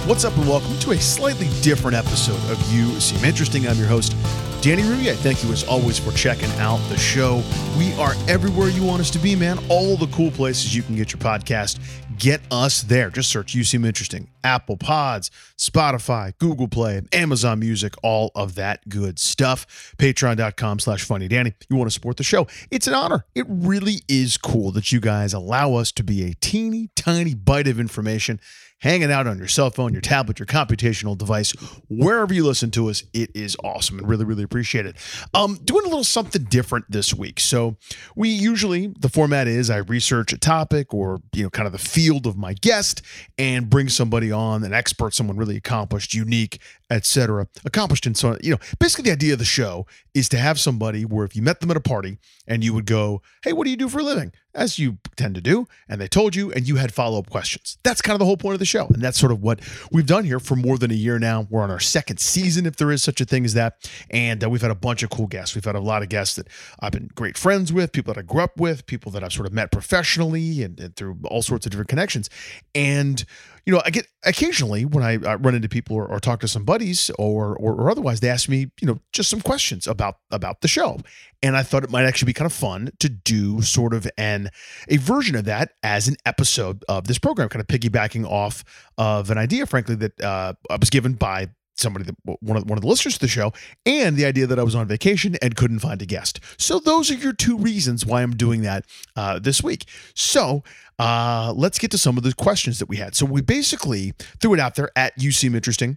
What's up and welcome to a slightly different episode of You Seem Interesting. I'm your host, Danny Rouillet. Thank you as always for checking out the show. We are everywhere you want us to be, man. All the cool places you can get your podcast. Get us there. Just search You Seem Interesting. Apple Pods, Spotify, Google Play, Amazon Music, all of that good stuff. Patreon.com/funnydanny. You want to support the show. It's an honor. It really is cool that you guys allow us to be a teeny tiny bite of information hanging out on your cell phone, your tablet, your computational device, wherever you listen to us. It is awesome and really, really appreciate it. Doing a little something different this week. So we usually, the format is I research a topic or, kind of the field of my guest and bring somebody on, an expert, someone really accomplished, unique, etc. Accomplished in so, basically the idea of the show is to have somebody where if you met them at a party and you would go, hey, what do you do for a living? As you tend to do, and they told you, and you had follow-up questions. That's kind of the whole point of the show, and that's sort of what we've done here for more than a year now. We're on our second season, if there is such a thing as that, and we've had a bunch of cool guests. We've had a lot of guests that I've been great friends with, people that I grew up with, people that I've sort of met professionally and through all sorts of different connections. And I get occasionally when I run into people or talk to some buddies or otherwise, they ask me, just some questions about the show. And I thought it might actually be kind of fun to do sort of a version of that as an episode of this program, kind of piggybacking off of an idea, frankly, that I was given by somebody that one of the listeners to the show, and the idea that I was on vacation and couldn't find a guest. So those are your two reasons why I'm doing that this week. So let's get to some of the questions that we had. So we basically threw it out there at You Seem Interesting.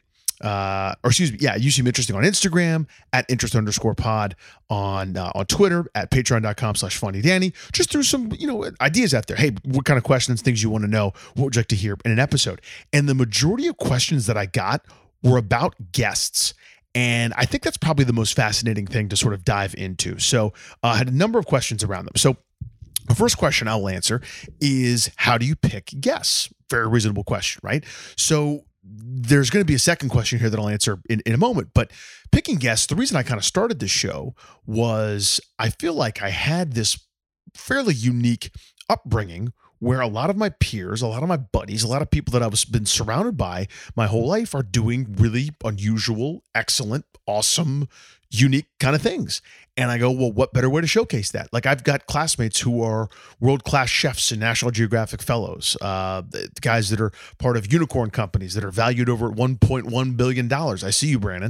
You Seem Interesting on Instagram, at interest_pod on Twitter, at patreon.com/funnydanny. Just threw some, ideas out there. Hey, what kind of questions, things you want to know? What would you like to hear in an episode? And the majority of questions that I got were about guests. And I think that's probably the most fascinating thing to sort of dive into. So I had a number of questions around them. So the first question I'll answer is, how do you pick guests? Very reasonable question, right? So there's going to be a second question here that I'll answer in a moment, but picking guests, the reason I kind of started this show was I feel like I had this fairly unique upbringing where a lot of my peers, a lot of my buddies, a lot of people that I've been surrounded by my whole life are doing really unusual, excellent, awesome, unique kind of things. And I go, well, what better way to showcase that? Like, I've got classmates who are world-class chefs and National Geographic fellows, guys that are part of unicorn companies that are valued over $1.1 billion. I see you, Brandon.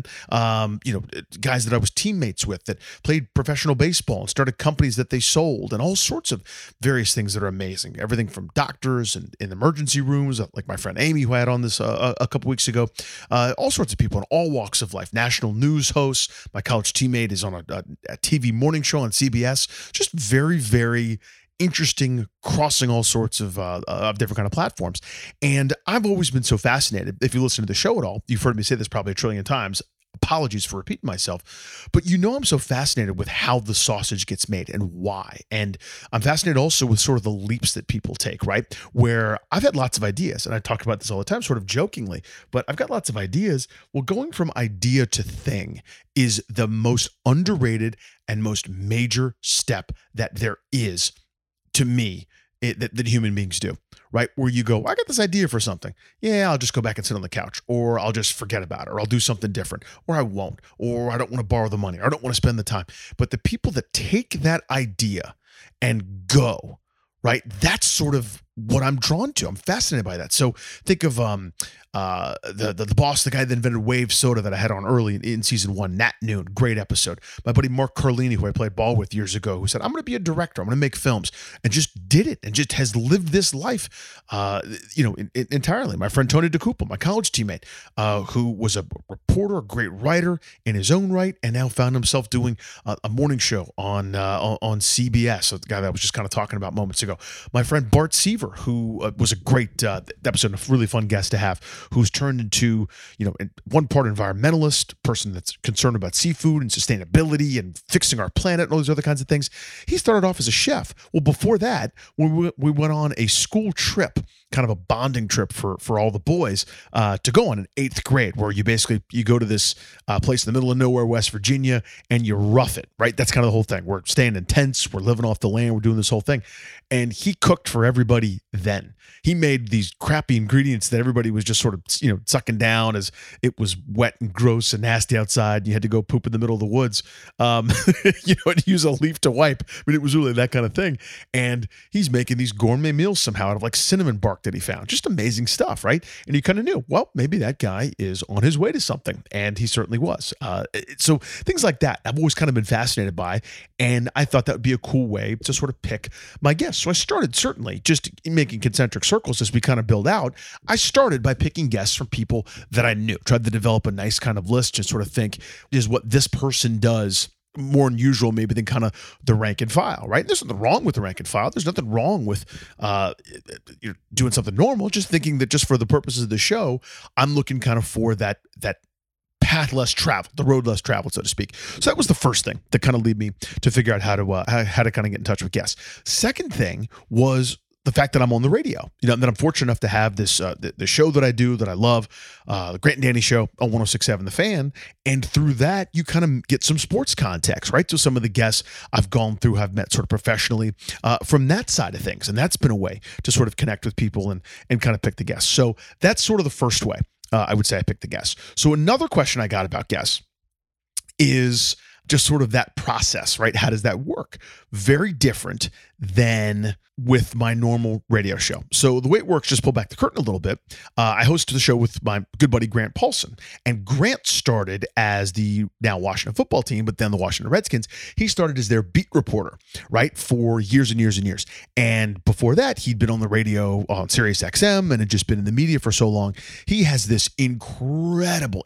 Guys that I was teammates with that played professional baseball and started companies that they sold, and all sorts of various things that are amazing. Everything from doctors and in emergency rooms, like my friend Amy, who I had on this a couple weeks ago, all sorts of people in all walks of life, national news hosts. My college teammate is on a TV morning show on CBS. Just very, very interesting, crossing all sorts of different kind of platforms. And I've always been so fascinated. If you listen to the show at all, you've heard me say this probably a trillion times. Apologies for repeating myself, but I'm so fascinated with how the sausage gets made and why. And I'm fascinated also with sort of the leaps that people take, right? Where I've had lots of ideas, and I talk about this all the time, sort of jokingly, but I've got lots of ideas. Well, going from idea to thing is the most underrated and most major step that there is, to me, that human beings do, right? Where you go, I got this idea for something. Yeah, I'll just go back and sit on the couch, or I'll just forget about it, or I'll do something different, or I won't, or I don't want to borrow the money, or I don't want to spend the time. But the people that take that idea and go, right? That's sort of what I'm drawn to. I'm fascinated by that. So think of the boss, the guy that invented Wave Soda that I had on early in season 1, Nat Noon, great episode. My buddy Mark Carlini, who I played ball with years ago, who said, I'm going to be a director, I'm going to make films, and just did it and just has lived this life, entirely. My friend Tony DeCoupa, my college teammate, who was a reporter, a great writer in his own right, and now found himself doing a morning show on CBS. So the guy that I was just kind of talking about moments ago. My friend Bart Seaver, who was a great episode, a really fun guest to have, who's turned into, one part environmentalist, person that's concerned about seafood and sustainability and fixing our planet and all these other kinds of things. He started off as a chef. Well, before that, we went on a school trip, kind of a bonding trip for all the boys to go on in 8th grade, where you go to this place in the middle of nowhere, West Virginia, and you rough it, right? That's kind of the whole thing. We're staying in tents, we're living off the land, we're doing this whole thing. And he cooked for everybody guy then. He made these crappy ingredients that everybody was just sort of, sucking down as it was wet and gross and nasty outside. And you had to go poop in the middle of the woods, to use a leaf to wipe. I mean, it was really that kind of thing. And he's making these gourmet meals somehow out of like cinnamon bark that he found. Just amazing stuff, right? And you kind of knew, well, maybe that guy is on his way to something. And he certainly was. So things like that I've always kind of been fascinated by. And I thought that would be a cool way to sort of pick my guests. So I started certainly just making concentric circles as we kind of build out. I started by picking guests from people that I knew, tried to develop a nice kind of list and sort of think, is what this person does more unusual maybe than kind of the rank and file, right? There's nothing wrong with the rank and file. There's nothing wrong with doing something normal, just thinking that just for the purposes of the show, I'm looking kind of for that path less traveled, the road less traveled, so to speak. So that was the first thing that kind of led me to figure out how to kind of get in touch with guests. Second thing was the fact that I'm on the radio, that I'm fortunate enough to have this, the show that I do that I love, the Grant and Danny Show on 106.7 The Fan. And through that, you kind of get some sports context, right? So some of the guests I've gone through, have met sort of professionally from that side of things. And that's been a way to sort of connect with people and kind of pick the guests. So that's sort of the first way I would say I picked the guests. So another question I got about guests is just sort of that process, right? How does that work? Very different than with my normal radio show. So the way it works, just pull back the curtain a little bit. I hosted the show with my good buddy, Grant Paulson. And Grant started as the now Washington football team, but then the Washington Redskins. He started as their beat reporter, right? For years and years and years. And before that, he'd been on the radio on Sirius XM and had just been in the media for so long. He has this incredible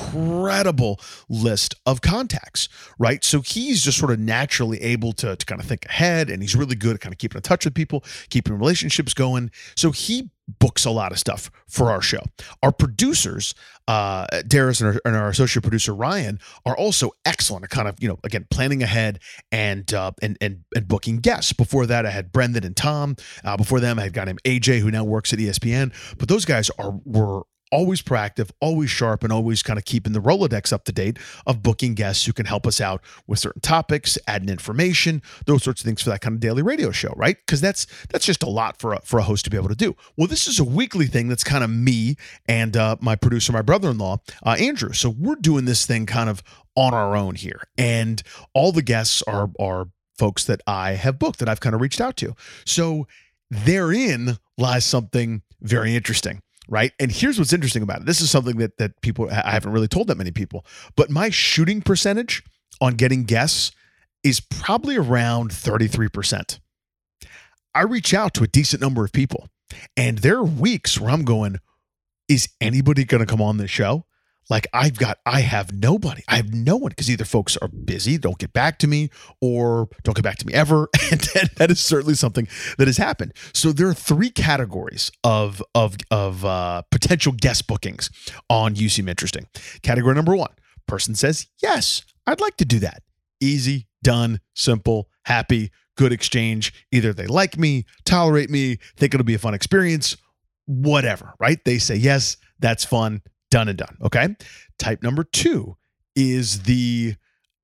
list of contacts, right? So he's just sort of naturally able to kind of think ahead, and he's really good at kind of keeping in touch with people, keeping relationships going. So he books a lot of stuff for our show. Our producers, Darius and our associate producer Ryan, are also excellent at kind of, again, planning ahead and booking guests. Before that, I had Brendan and Tom. Before them, I had a guy named AJ who now works at ESPN. But those guys were always proactive, always sharp, and always kind of keeping the Rolodex up to date of booking guests who can help us out with certain topics, adding information, those sorts of things for that kind of daily radio show, right? Because that's just a lot for a host to be able to do. Well, this is a weekly thing that's kind of me and my producer, my brother-in-law, Andrew. So we're doing this thing kind of on our own here. And all the guests are folks that I have booked, that I've kind of reached out to. So therein lies something very interesting. Right. And here's what's interesting about it. This is something that people, I haven't really told that many people, but my shooting percentage on getting guests is probably around 33%. I reach out to a decent number of people, and there are weeks where I'm going, is anybody going to come on this show? Like I have nobody. I have no one, because either folks are busy, don't get back to me, or don't get back to me ever. And that is certainly something that has happened. So there are three categories of potential guest bookings on You Seem Interesting. Category number one, person says, yes, I'd like to do that. Easy, done, simple, happy, good exchange. Either they like me, tolerate me, think it'll be a fun experience, whatever, right? They say, yes, that's fun. Done and done. Okay. Type number two is the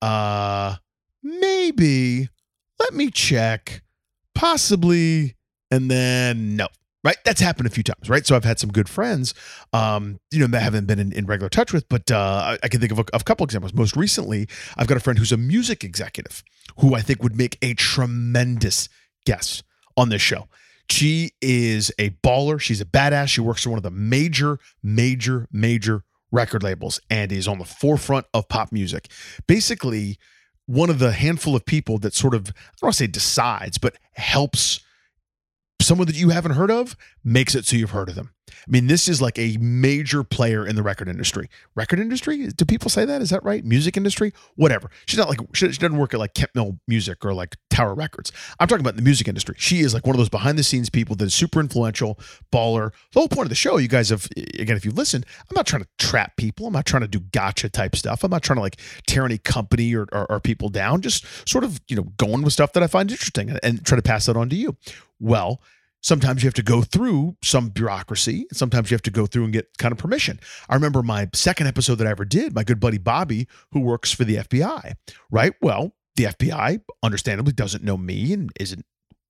maybe, let me check, possibly, and then no. Right. That's happened a few times. Right. So I've had some good friends, that I haven't been in regular touch with, but I can think of a couple examples. Most recently, I've got a friend who's a music executive who I think would make a tremendous guest on this show. She is a baller. She's a badass. She works for one of the major record labels and is on the forefront of pop music. Basically, one of the handful of people that sort of, I don't want to say decides, but helps someone that you haven't heard of, makes it so you've heard of them. I mean, this is like a major player in the record industry. Record industry? Do people say that? Is that right? Music industry? Whatever. She's not like, she doesn't work at like Kemp Mill Music or like Tower Records. I'm talking about the music industry. She is like one of those behind the scenes people that is super influential, baller. The whole point of the show, you guys have, again, if you've listened, I'm not trying to trap people. I'm not trying to do gotcha type stuff. I'm not trying to like tear any company or people down. Just sort of, going with stuff that I find interesting and try to pass that on to you. Well, sometimes you have to go through some bureaucracy. Sometimes you have to go through and get kind of permission. I remember my second episode that I ever did, my good buddy Bobby, who works for the FBI, right? Well, the FBI understandably doesn't know me and isn't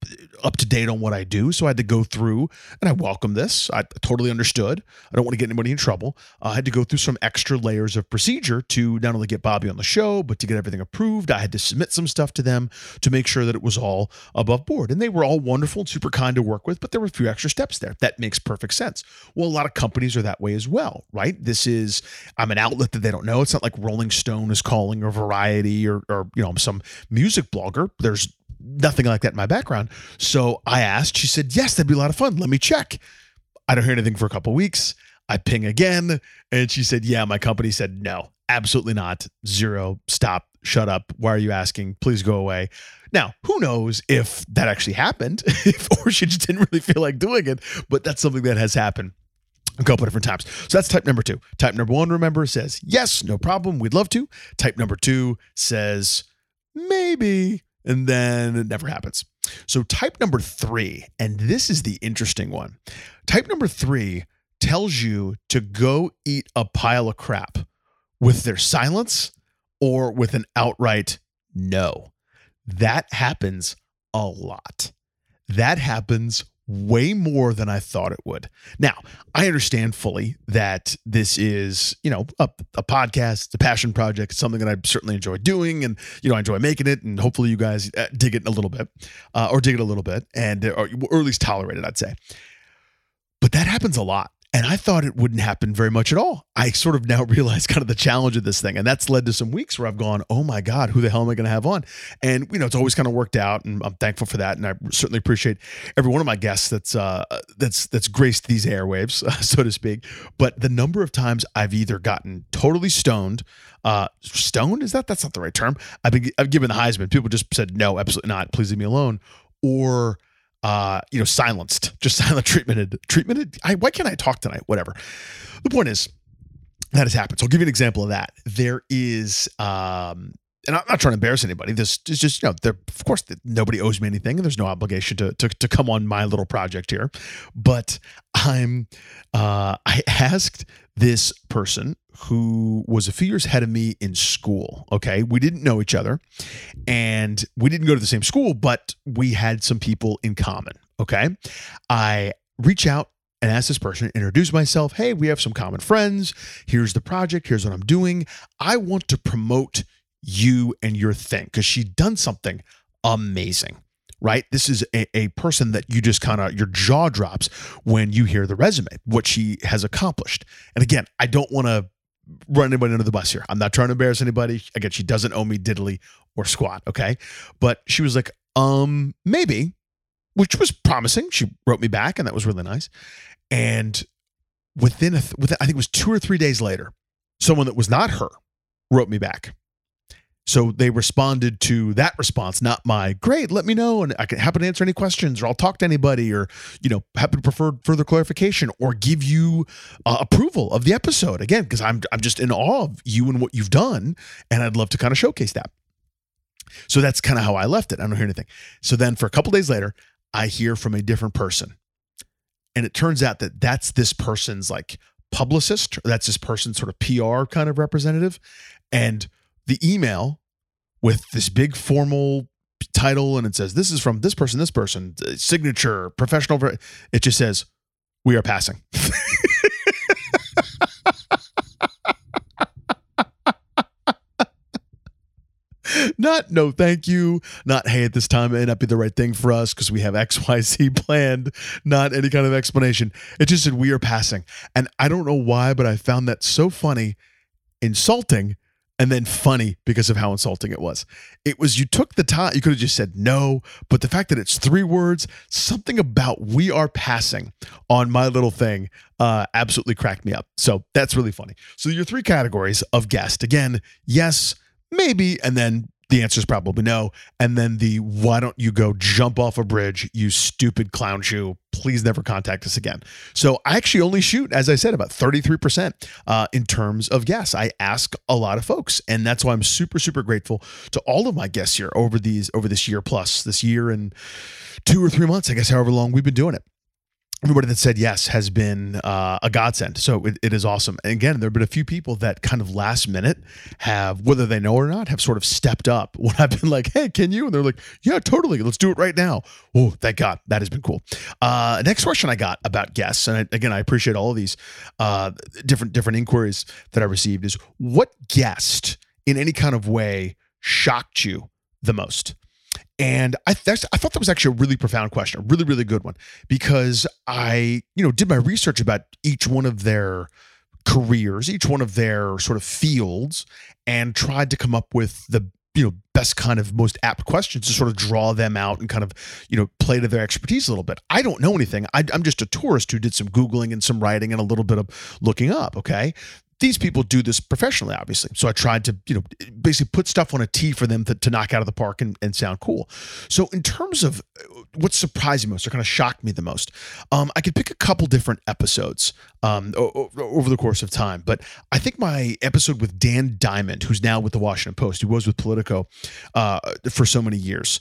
up to date on what I do. So I had to go through, and I welcome this. I totally understood. I don't want to get anybody in trouble. I had to go through some extra layers of procedure to not only get Bobby on the show, but to get everything approved. I had to submit some stuff to them to make sure that it was all above board. And they were all wonderful and super kind to work with, but there were a few extra steps there. That makes perfect sense. Well, a lot of companies are that way as well, right? I'm an outlet that they don't know. It's not like Rolling Stone is calling, or Variety, or I'm some music blogger. There's nothing like that in my background. So I asked, she said, yes, that'd be a lot of fun. Let me check. I don't hear anything for a couple of weeks. I ping again. And she said, yeah, my company said, no, absolutely not. Zero. Stop. Shut up. Why are you asking? Please go away. Now, who knows if that actually happened, or she just didn't really feel like doing it, but that's something that has happened a couple of different times. So that's type number 2. Type number 1, remember, says, yes, no problem. We'd love to. Type number 2 says, maybe. And then it never happens. So type number 3, and this is the interesting one. Type number 3 tells you to go eat a pile of crap with their silence or with an outright no. That happens a lot. That happens way more than I thought it would. Now, I understand fully that this is, a podcast, it's a passion project, it's something that I certainly enjoy doing, and, I enjoy making it, and hopefully you guys dig it a little bit, or at least tolerate it, I'd say. But that happens a lot. And I thought it wouldn't happen very much at all. I sort of now realize kind of the challenge of this thing. And that's led to some weeks where I've gone, oh my God, who the hell am I going to have on? And, it's always kind of worked out, and I'm thankful for that. And I certainly appreciate every one of my guests that's graced these airwaves, so to speak. But the number of times I've either gotten totally stoned, that's not the right term. I've given the Heisman. People just said, no, absolutely not. Please leave me alone. Or, silenced, just silent treatmented. Why can't I talk tonight? Whatever. The point is that has happened. So I'll give you an example of that. There is, and I'm not trying to embarrass anybody. This is just, of course, nobody owes me anything, and there's no obligation to come on my little project here. But I asked this person who was a few years ahead of me in school. Okay. We didn't know each other, and we didn't go to the same school, but we had some people in common. Okay. I reach out and ask this person, introduce myself. Hey, we have some common friends. Here's the project. Here's what I'm doing. I want to promote you and your thing, because she'd done something amazing. Right? This is a person that you just your jaw drops when you hear the resume, what she has accomplished. And again, I don't want to run anybody under the bus here. I'm not trying to embarrass anybody. Again, she doesn't owe me diddly or squat. Okay. But she was like, maybe, which was promising. She wrote me back, and that was really nice. And within I think it was 2 or 3 days later, someone that was not her wrote me back. So they responded to that response, not my, great, let me know, and I can happen to answer any questions, or I'll talk to anybody, or, happen to prefer further clarification, or give you approval of the episode. Again, because I'm just in awe of you and what you've done, and I'd love to kind of showcase that. So that's kind of how I left it. I don't hear anything. So then for a couple days later, I hear from a different person. And it turns out that that's this person's publicist, or that's this person's sort of PR kind of representative. And the email with this big formal title, and it says, this is from this person, signature, professional. It just says, we are passing. Not no thank you, not hey, at this time it may not be the right thing for us because we have XYZ planned, not any kind of explanation. It just said, we are passing. And I don't know why, but I found that so funny, insulting, and then funny because of how insulting it was. It was, you took the time, you could have just said no, but the fact that it's 3 words, something about we are passing on my little thing absolutely cracked me up. So that's really funny. So your 3 categories of guest, again, yes, maybe, and then the answer is probably no. And then the, why don't you go jump off a bridge, you stupid clown shoe, please never contact us again. So I actually only shoot, as I said, about 33% in terms of guests. I ask a lot of folks, and that's why I'm super, super grateful to all of my guests here over this year plus, this year and 2 or 3 months, I guess, however long we've been doing it. everybody that said yes has been a godsend. So it is awesome. And again, there have been a few people that kind of last minute have, whether they know or not, have sort of stepped up when I've been like, hey, can you? And they're like, yeah, totally. Let's do it right now. Oh, thank God. That has been cool. Next question I got about guests, and again, I appreciate all of these different inquiries that I received, is what guest in any kind of way shocked you the most? And I thought that was actually a really profound question, a really, really good one, because I, did my research about each one of their careers, each one of their sort of fields, and tried to come up with the, best kind of most apt questions to sort of draw them out and kind of, play to their expertise a little bit. I don't know anything. I'm just a tourist who did some Googling and some writing and a little bit of looking up. Okay. These people do this professionally, obviously. So I tried to, basically put stuff on a tee for them to knock out of the park and sound cool. So in terms of what surprised me most or kind of shocked me the most, I could pick a couple different episodes over the course of time. But I think my episode with Dan Diamond, who's now with the Washington Post, who was with Politico for so many years,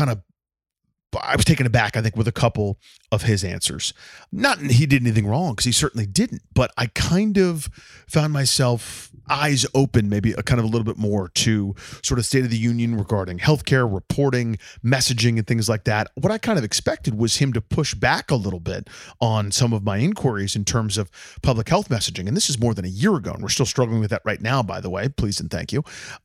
I was taken aback, I think, with a couple of his answers. Not he did anything wrong, because he certainly didn't, but I kind of found myself eyes open, maybe a kind of a little bit more to sort of State of the Union regarding healthcare, reporting, messaging, and things like that. What I kind of expected was him to push back a little bit on some of my inquiries in terms of public health messaging. And this is more than a year ago, and we're still struggling with that right now, by the way. Please and thank you.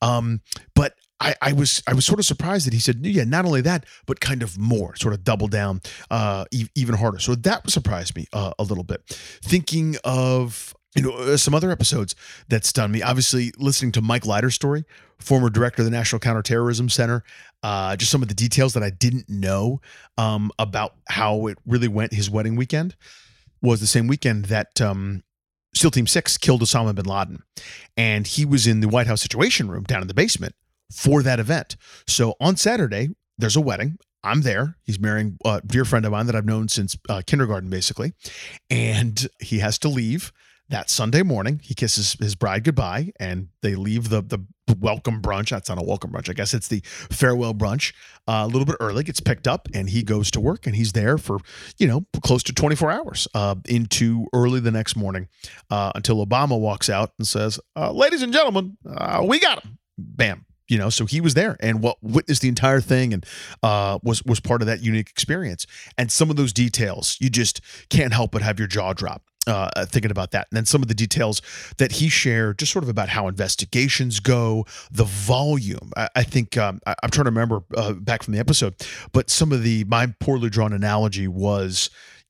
But I was sort of surprised that he said, yeah, not only that, but kind of more, sort of double down even harder. So that surprised me a little bit. Thinking of, some other episodes that stunned me, obviously listening to Mike Leiter's story, former director of the National Counterterrorism Center, just some of the details that I didn't know about how it really went. His wedding weekend was the same weekend that SEAL Team 6 killed Osama bin Laden. And he was in the White House Situation Room down in the basement for that event. So on Saturday, there's a wedding. I'm there. He's marrying a dear friend of mine that I've known since kindergarten, basically. And he has to leave that Sunday morning. He kisses his bride goodbye, and they leave the welcome brunch. That's not a welcome brunch. I guess it's the farewell brunch a little bit early, gets picked up, and he goes to work, and he's there for, close to 24 hours into early the next morning until Obama walks out and says, ladies and gentlemen, we got him. Bam. So he was there and witnessed the entire thing and was part of that unique experience. And some of those details, you just can't help but have your jaw drop thinking about that. And then some of the details that he shared, just sort of about how investigations go, the volume. I think I'm trying to remember back from the episode, but my poorly drawn analogy was,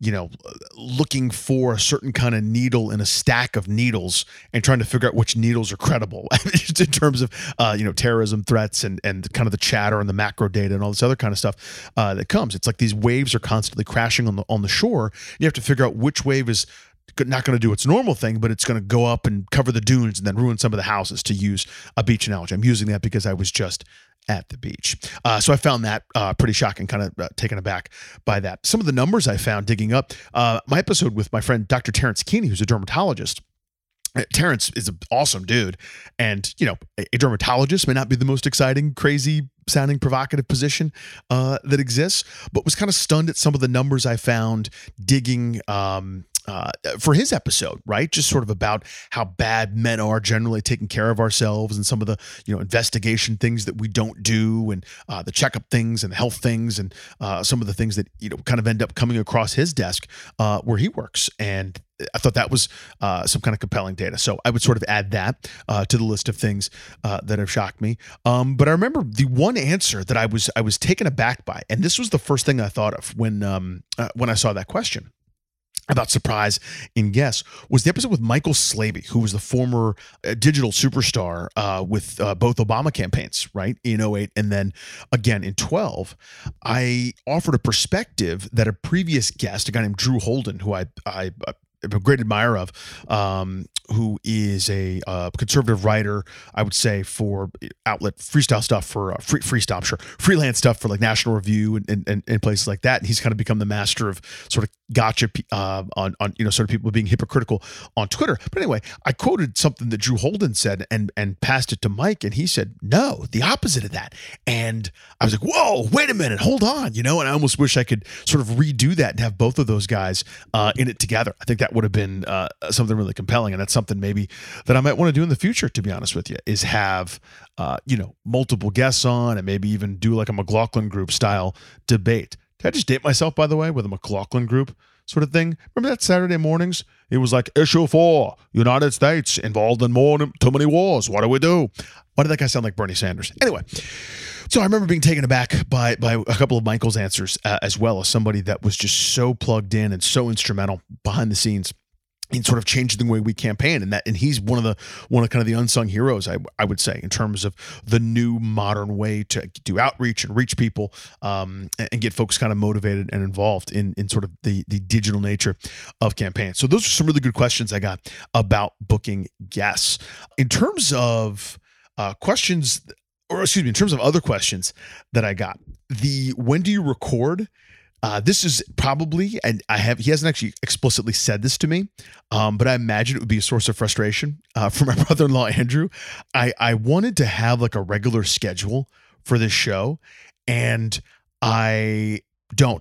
looking for a certain kind of needle in a stack of needles and trying to figure out which needles are credible just in terms of, terrorism threats and kind of the chatter and the macro data and all this other kind of stuff that comes. It's like these waves are constantly crashing on the shore. You have to figure out which wave is not going to do its normal thing, but it's going to go up and cover the dunes and then ruin some of the houses, to use a beach analogy. I'm using that because I was just at the beach. So I found that pretty shocking, kind of taken aback by that. Some of the numbers I found digging up, my episode with my friend, Dr. Terrence Keeney, who's a dermatologist. Terrence is an awesome dude. And, a dermatologist may not be the most exciting, crazy sounding, provocative position that exists, but was kind of stunned at some of the numbers I found digging for his episode, right? Just sort of about how bad men are generally taking care of ourselves, and some of the, investigation things that we don't do, and the checkup things and the health things, and some of the things that, kind of end up coming across his desk where he works. And I thought that was some kind of compelling data. So I would sort of add that to the list of things that have shocked me. But I remember the one answer that I was taken aback by, and this was the first thing I thought of when I saw that question about surprise in guests, was the episode with Michael Slaby, who was the former digital superstar with both Obama campaigns, right, in 2008 and then again in 2012. I offered a perspective that a previous guest, a guy named Drew Holden, who I'm a great admirer of, who is a conservative writer, I would say, for outlet freestyle stuff for freelance stuff for like National Review and places like that. And he's kind of become the master of sort of gotcha on sort of people being hypocritical on Twitter. But anyway, I quoted something that Drew Holden said and passed it to Mike, and he said, no, the opposite of that. And I was like, whoa, wait a minute, hold on, and I almost wish I could sort of redo that and have both of those guys in it together. I think that would have been something really compelling, and that's something maybe that I might want to do in the future, to be honest with you, is have multiple guests on and maybe even do like a McLaughlin Group style debate. Did I just date myself, by the way, with a McLaughlin Group sort of thing? Remember that Saturday mornings? It was like, issue 4, United States involved in too many wars. What do we do? Why did that guy sound like Bernie Sanders? Anyway, so I remember being taken aback by a couple of Michael's answers, as well as somebody that was just so plugged in and so instrumental behind the scenes in sort of changing the way we campaign, and he's one of kind of the unsung heroes, I would say, in terms of the new modern way to do outreach and reach people, and get folks kind of motivated and involved in sort of the digital nature of campaigns. So those are some really good questions I got about booking guests. In terms of in terms of other questions that I got, when do you record? This is probably, and he hasn't actually explicitly said this to me, but I imagine it would be a source of frustration for my brother-in-law, Andrew. I wanted to have like a regular schedule for this show, and I don't.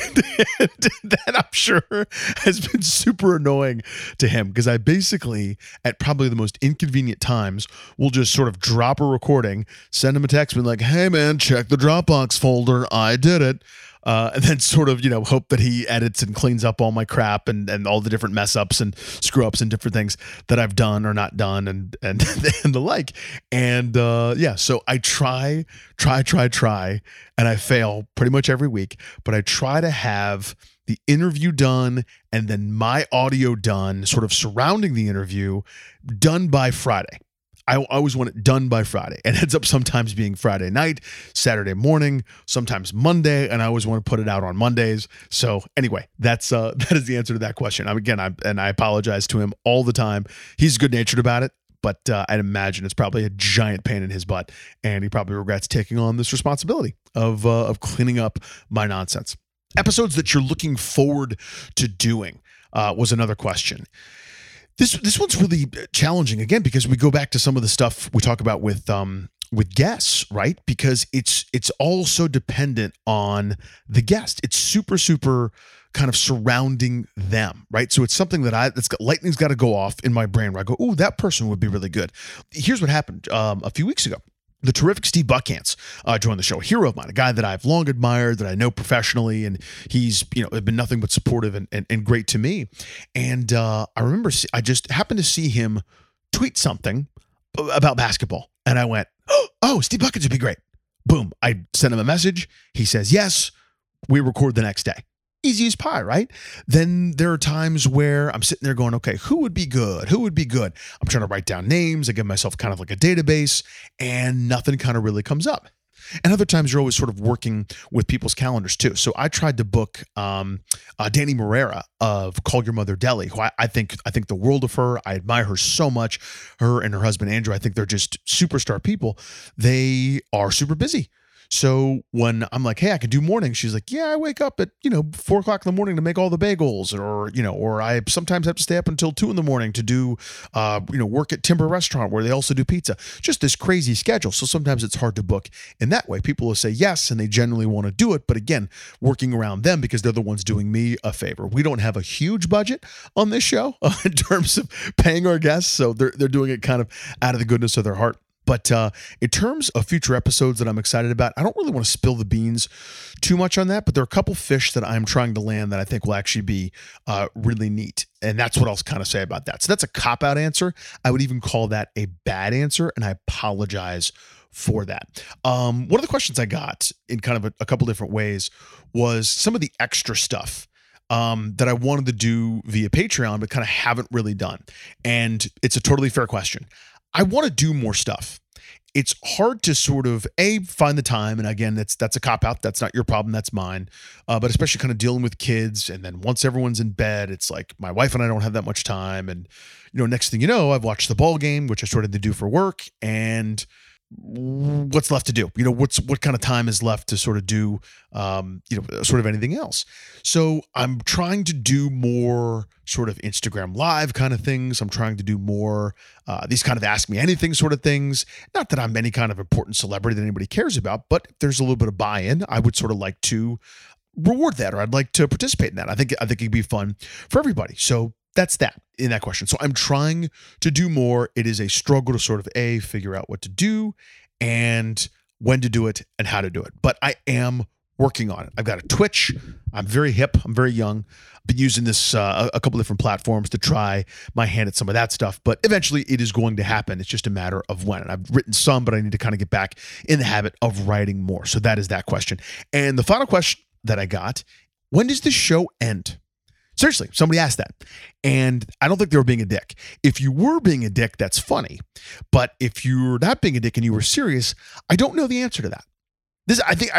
That, I'm sure, has been super annoying to him, because I basically, at probably the most inconvenient times, will just sort of drop a recording, send him a text, being like, hey man, check the Dropbox folder, I did it. And then sort of, hope that he edits and cleans up all my crap and all the different mess ups and screw ups and different things that I've done or not done and and the like. And so I try, and I fail pretty much every week, but I try to have the interview done and then my audio done, sort of surrounding the interview, done by Friday. I always want it done by Friday. It ends up sometimes being Friday night, Saturday morning, sometimes Monday, and I always want to put it out on Mondays. So anyway, that is the answer to that question. I apologize to him all the time. He's good-natured about it, but I'd imagine it's probably a giant pain in his butt, and he probably regrets taking on this responsibility of cleaning up my nonsense. Episodes that you're looking forward to doing was another question. This one's really challenging, again, because we go back to some of the stuff we talk about with guests, right? Because it's all so dependent on the guest. It's super, super kind of surrounding them, right? So it's something that lightning's got to go off in my brain where I go, "Ooh, that person would be really good." Here's what happened a few weeks ago. The terrific Steve Buckhantz joined the show, a hero of mine, a guy that I've long admired, that I know professionally, and he's been nothing but supportive and great to me. And I remember I just happened to see him tweet something about basketball, and I went, "Oh, Steve Buckhantz would be great." Boom! I sent him a message. He says yes. We record the next day. Easy as pie, right? Then there are times where I'm sitting there going, okay, who would be good? Who would be good? I'm trying to write down names. I give myself kind of like a database, and nothing kind of really comes up. And other times you're always sort of working with people's calendars too. So I tried to book Danny Morera of Call Your Mother Deli, who I think the world of her. I admire her so much. Her and her husband, Andrew, I think they're just superstar people. They are super busy. So when I'm like, hey, I can do morning, she's like, yeah, I wake up at, 4:00 in the morning to make all the bagels, or I sometimes have to stay up until 2 a.m. to do, work at Timber Restaurant where they also do pizza. Just this crazy schedule. So sometimes it's hard to book in that way. People will say yes, and they generally want to do it. But again, working around them because they're the ones doing me a favor. We don't have a huge budget on this show in terms of paying our guests. So they're doing it kind of out of the goodness of their heart. But in terms of future episodes that I'm excited about, I don't really want to spill the beans too much on that, but there are a couple fish that I'm trying to land that I think will actually be really neat. And that's what I'll kind of say about that. So that's a cop-out answer. I would even call that a bad answer, and I apologize for that. One of the questions I got in kind of a couple different ways was some of the extra stuff that I wanted to do via Patreon, but kind of haven't really done. And it's a totally fair question. I want to do more stuff. it's hard to sort of find the time. And again, that's a cop out. That's not your problem. That's mine. But especially kind of dealing with kids. And then once everyone's in bed, it's like my wife and I don't have that much time. And, next thing you know, I've watched the ball game, which I started to do for work, and what's left to do? What kind of time is left to sort of do, sort of anything else. So I'm trying to do more sort of Instagram live kind of things. I'm trying to do more these kind of ask me anything sort of things. Not that I'm any kind of important celebrity that anybody cares about, but if there's a little bit of buy-in, I would sort of like to reward that, or I'd like to participate in that. I think it'd be fun for everybody. So that's that in that question. So I'm trying to do more. It is a struggle to sort of figure out what to do and when to do it and how to do it. But I am working on it. I've got a Twitch. I'm very hip. I'm very young. I've been using this a couple different platforms to try my hand at some of that stuff. But eventually it is going to happen. It's just a matter of when. And I've written some, but I need to kind of get back in the habit of writing more. So that is that question. And the final question that I got, when does the show end? Seriously, somebody asked that. And I don't think they were being a dick. If you were being a dick, that's funny. But if you're not being a dick and you were serious, I don't know the answer to that. I think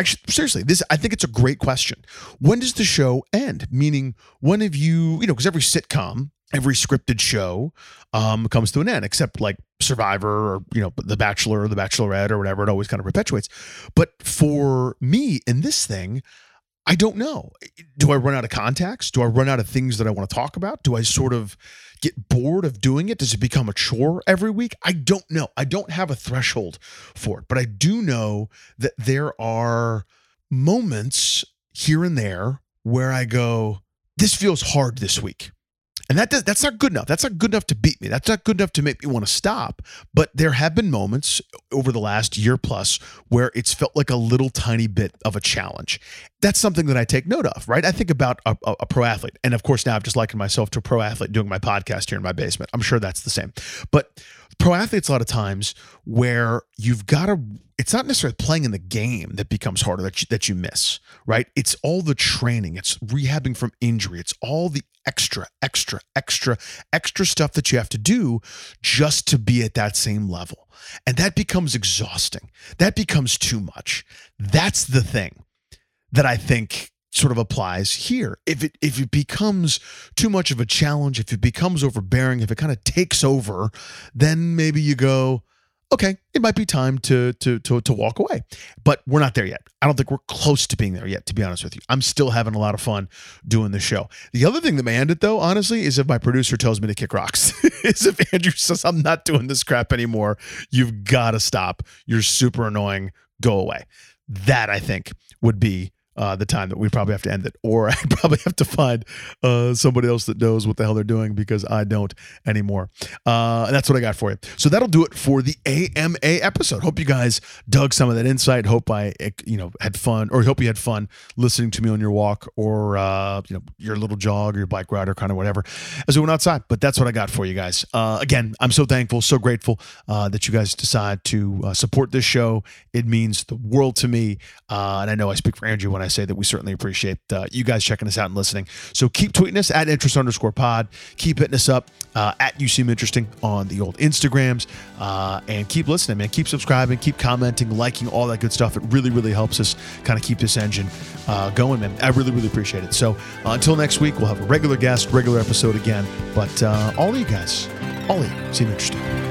it's a great question. When does the show end? Meaning, when have you, because every sitcom, every scripted show comes to an end, except like Survivor or, The Bachelor or The Bachelorette or whatever. It always kind of perpetuates. But for me in this thing, I don't know. Do I run out of contacts? Do I run out of things that I want to talk about? Do I sort of get bored of doing it? Does it become a chore every week? I don't know. I don't have a threshold for it, but I do know that there are moments here and there where I go, this feels hard this week. And that's not good enough. That's not good enough to beat me. That's not good enough to make me want to stop. But there have been moments over the last year plus where it's felt like a little tiny bit of a challenge. That's something that I take note of, right? I think about a pro athlete. And of course, now I've just likened myself to a pro athlete doing my podcast here in my basement. I'm sure that's the same. But pro athletes, a lot of times where you've got to, it's not necessarily playing in the game that becomes harder that you miss, right? It's all the training. It's rehabbing from injury. It's all the extra stuff that you have to do just to be at that same level. And that becomes exhausting. That becomes too much. That's the thing that I think sort of applies here. If it becomes too much of a challenge, if it becomes overbearing, if it kind of takes over, then maybe you go, okay, it might be time to walk away. But we're not there yet. I don't think we're close to being there yet, to be honest with you. I'm still having a lot of fun doing the show. The other thing that may end it, though, honestly, is if my producer tells me to kick rocks. Is if Andrew says, I'm not doing this crap anymore. You've got to stop. You're super annoying. Go away. That, I think, would be the time that we probably have to end it, or I probably have to find somebody else that knows what the hell they're doing, because I don't anymore. And that's what I got for you. So that'll do it for the AMA episode. Hope you guys dug some of that insight. Hope I, had fun, or hope you had fun listening to me on your walk, or your little jog or your bike ride or kind of whatever as we went outside. But that's what I got for you guys. Again, I'm so thankful, so grateful that you guys decide to support this show. It means the world to me, and I know I speak for Andrew when I say that we certainly appreciate you guys checking us out and listening. So keep tweeting us at interest_pod. Keep hitting us up at You Seem Interesting on the old Instagrams, and keep listening, man. Keep subscribing, keep commenting, liking, all that good stuff. It really, really helps us kind of keep this engine going, man. I really, really appreciate it. So until next week, we'll have a regular guest, regular episode again. But all of you guys, all of you seem interesting.